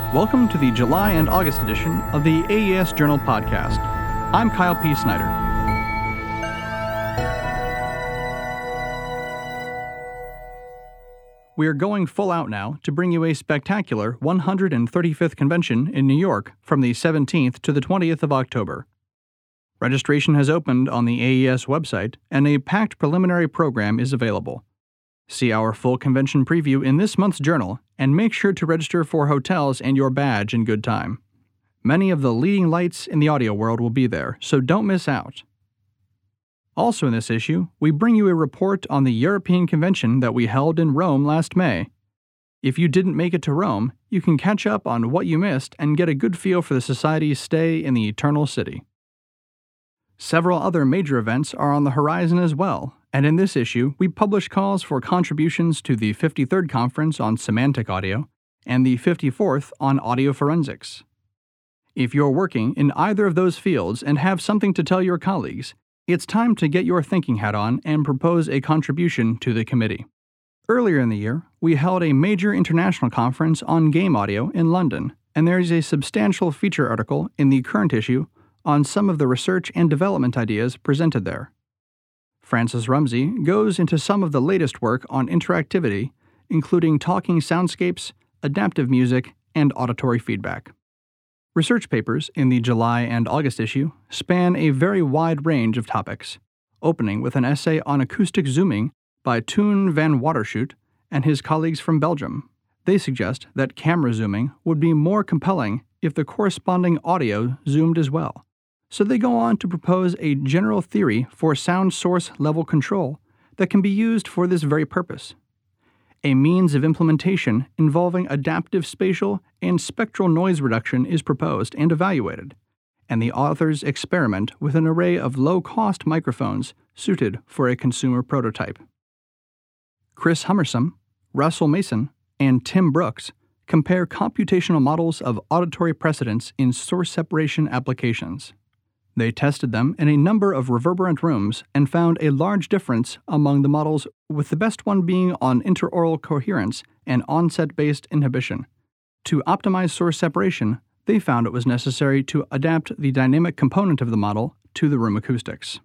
Welcome to the July and August edition of the AES Journal podcast. I'm Kyle P. Snyder. We are going full out now to bring you a spectacular 135th convention in New York from the 17th to the 20th of October. Registration has opened on the AES website, and a packed preliminary program is available. See our full convention preview in this month's journal, and make sure to register for hotels and your badge in good time. Many of the leading lights in the audio world will be there, so don't miss out. Also in this issue, we bring you a report on the European Convention that we held in Rome last May. If you didn't make it to Rome, you can catch up on what you missed and get a good feel for the Society's stay in the Eternal City. Several other major events are on the horizon as well, and in this issue, we publish calls for contributions to the 53rd Conference on Semantic Audio and the 54th on Audio Forensics. If you're working in either of those fields and have something to tell your colleagues, it's time to get your thinking hat on and propose a contribution to the committee. Earlier in the year, we held a major international conference on game audio in London, and there is a substantial feature article in the current issue on some of the research and development ideas presented there. Francis Rumsey goes into some of the latest work on interactivity, including talking soundscapes, adaptive music, and auditory feedback. Research papers in the July and August issue span a very wide range of topics, opening with an essay on acoustic zooming by Toon van Waterschoot and his colleagues from Belgium. They suggest that camera zooming would be more compelling if the corresponding audio zoomed as well. So they go on to propose a general theory for sound source level control that can be used for this very purpose. A means of implementation involving adaptive spatial and spectral noise reduction is proposed and evaluated, and the authors experiment with an array of low-cost microphones suited for a consumer prototype. Chris Hummersome, Russell Mason, and Tim Brooks compare computational models of auditory precedence in source separation applications. They tested them in a number of reverberant rooms and found a large difference among the models, with the best one being on interaural coherence and onset-based inhibition. To optimize source separation, they found it was necessary to adapt the dynamic component of the model to the room acoustics.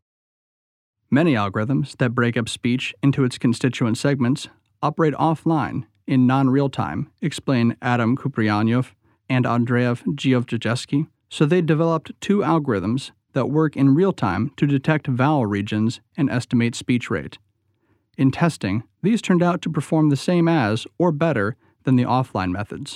Many algorithms that break up speech into its constituent segments operate offline in non-real time, explain Adam Kupriyanov and Andreev Giovjejewski, so they developed two algorithms that work in real time to detect vowel regions and estimate speech rate. In testing, these turned out to perform the same as, or better, than the offline methods.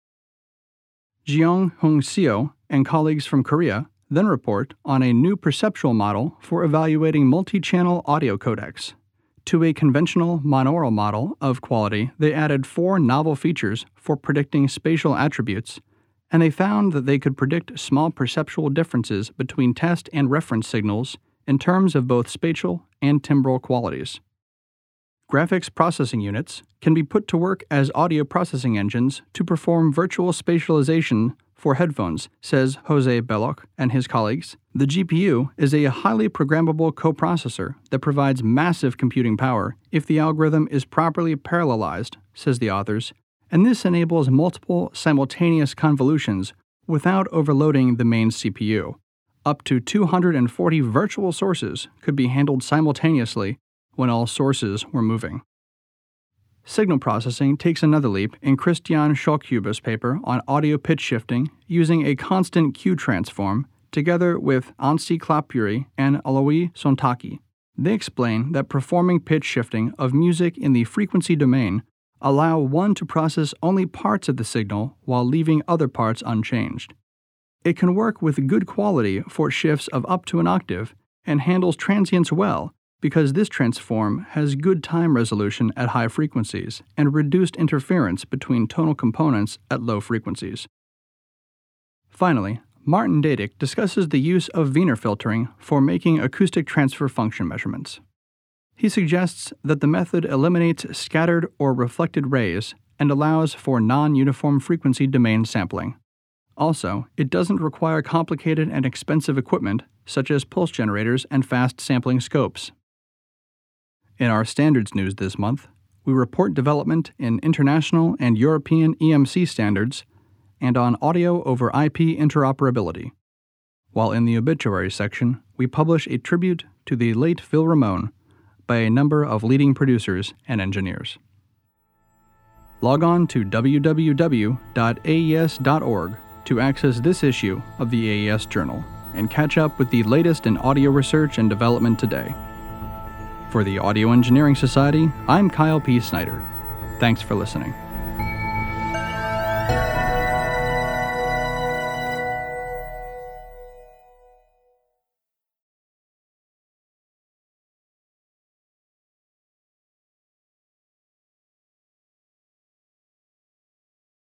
Jeong-Hung Seo and colleagues from Korea then report on a new perceptual model for evaluating multi-channel audio codecs. To a conventional monaural model of quality, they added 4 novel features for predicting spatial attributes, and they found that they could predict small perceptual differences between test and reference signals in terms of both spatial and timbral qualities. Graphics processing units can be put to work as audio processing engines to perform virtual spatialization for headphones, says Jose Belloc and his colleagues. The GPU is a highly programmable coprocessor that provides massive computing power if the algorithm is properly parallelized, says the authors, and this enables multiple simultaneous convolutions without overloading the main CPU. Up to 240 virtual sources could be handled simultaneously when all sources were moving. Signal processing takes another leap in Christian Schollhuber's paper on audio pitch shifting using a constant Q transform, together with Anssi Klappjärvi and Alois Sontaki. They explain that performing pitch shifting of music in the frequency domain allow one to process only parts of the signal while leaving other parts unchanged. It can work with good quality for shifts of up to an octave and handles transients well because this transform has good time resolution at high frequencies and reduced interference between tonal components at low frequencies. Finally, Martin Dadick discusses the use of Wiener filtering for making acoustic transfer function measurements. He suggests that the method eliminates scattered or reflected rays and allows for non-uniform frequency domain sampling. Also, it doesn't require complicated and expensive equipment such as pulse generators and fast sampling scopes. In our standards news this month, we report development in international and European EMC standards and on audio over IP interoperability. While in the obituary section, we publish a tribute to the late Phil Ramone by a number of leading producers and engineers. Log on to www.aes.org to access this issue of the AES Journal and catch up with the latest in audio research and development today. For the Audio Engineering Society, I'm Kyle P. Snyder. Thanks for listening.